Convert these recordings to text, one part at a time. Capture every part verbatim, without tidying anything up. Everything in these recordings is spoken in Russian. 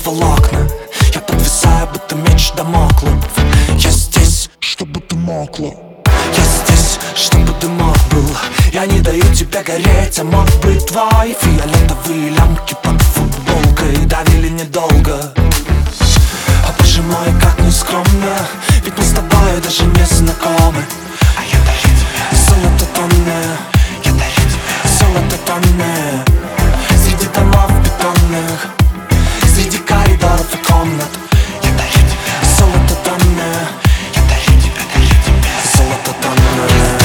волокна. Я подвисаю, будто меч Дамоклов. Я здесь, чтобы ты мокла. Я здесь, чтобы ты мог был. Я не даю тебе гореть, а мог бы твои фиолетовые лямки под футболкой давили недолго. А боже мой, как нескромно, ведь мы с тобой даже не знакомы. А я дарю тебе золото тонное, я дарю тебе золото тонное. Среди домов бетонных, среди коридоров и комнат, я дарю тебе золото тонное, я дарю тебе, дарю тебе золото тонное.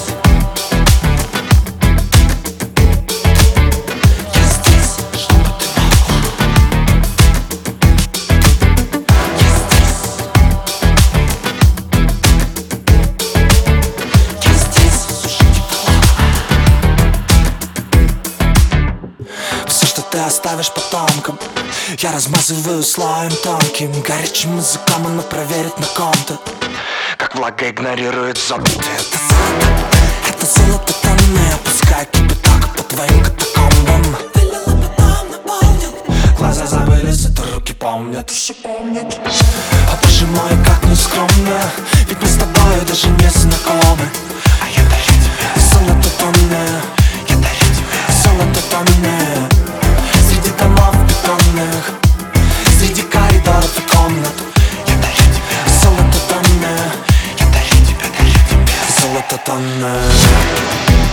Ты оставишь потомкам, я размазываю слоем тонким, горячим языком оно проверит на ком-то, как влага игнорирует зонты. Это золото, это золото тонное, пускай кипяток по твоим катакомбам. Вылила потом наполнил, глаза забылись, это руки помнят, уши помнят. А боже мой, как нескромно, ведь мы с тобой даже не знакомы. А я дарю тебе золото тонное, я дарю тебе золото тонное. Среди домов бетонных, среди коридоров и комнат, я дарю тебе золото тонное, я дарю тебе, дарю тебе золото тонное.